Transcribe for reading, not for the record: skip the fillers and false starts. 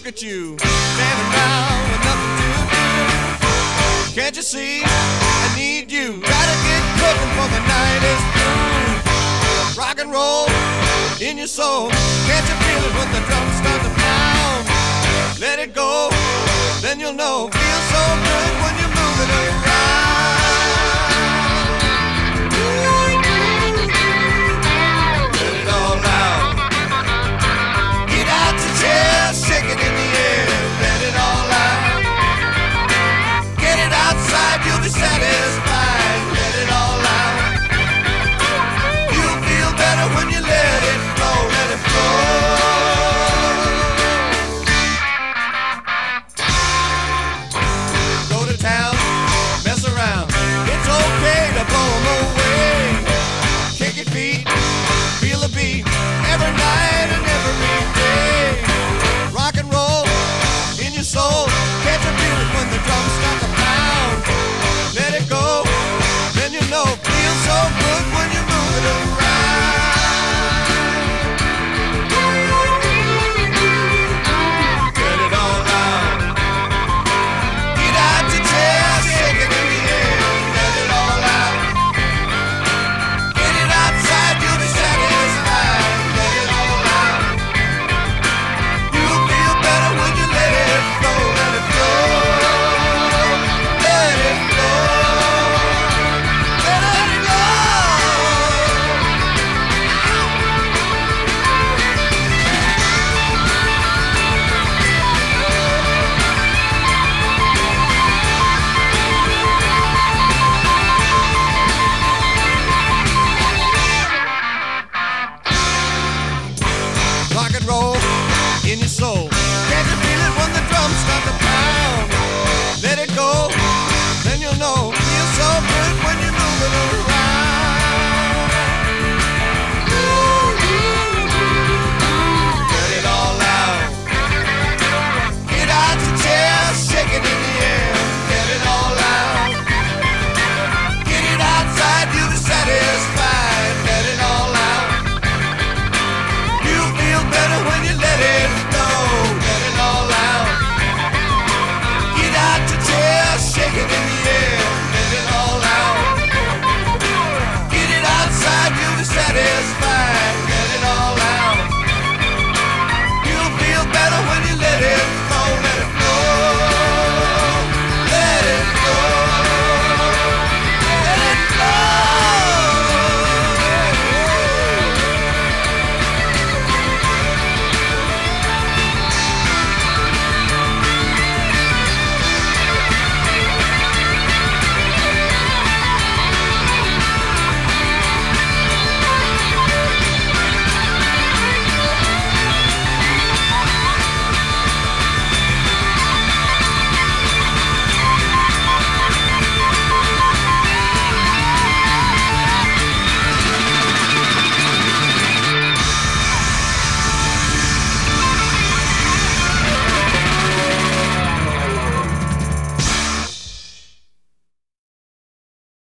Look at you, standing around with nothing to do. Can't you see, I need you. Gotta get cooking for the night is through. Rock and roll in your soul. Can't you feel it when the drums start to pound? Let it go, then you'll know. Feels so good when you